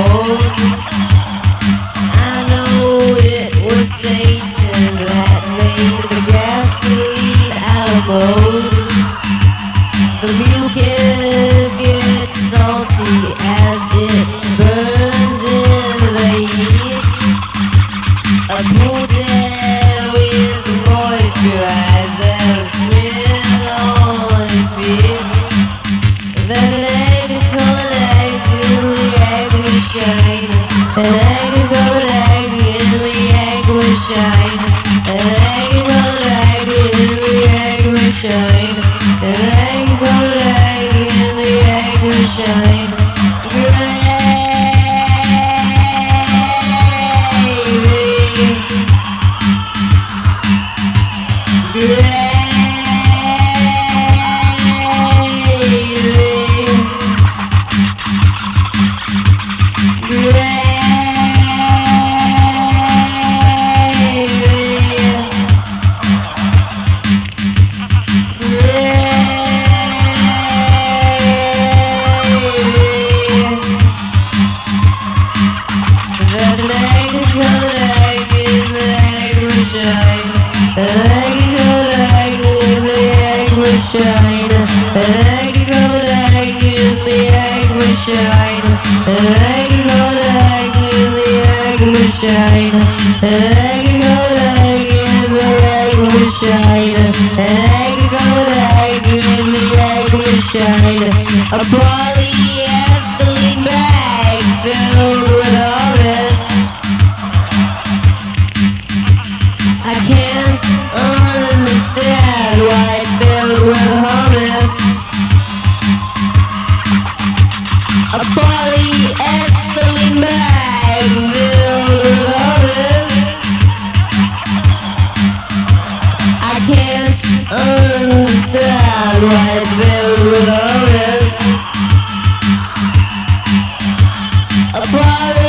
mold. I know it was Satan that made the gasoline out of mold. The mucus gets salty as it burns in the heat. A pool dead with moisturizer smell on his feet. There's an egg-colored egg in the egg machine. An egg-colored egg in the egg machine. An egg-colored egg in the egg machine. An egg-colored egg in the egg machine. Gravy. There's an egg-colored egg in the egg machine. An egg-colored egg in the egg machine. An egg-colored egg in the egg machine. An egg-colored egg in the egg machine. An egg-colored egg in the egg machine. An egg-colored egg in the egg machine. A polyethylene bag filled with hummus. I can't understand why it's filled with hummus. A polyethylene bag filled with hummus. I can't understand why it's filled with hummus. A polyethylene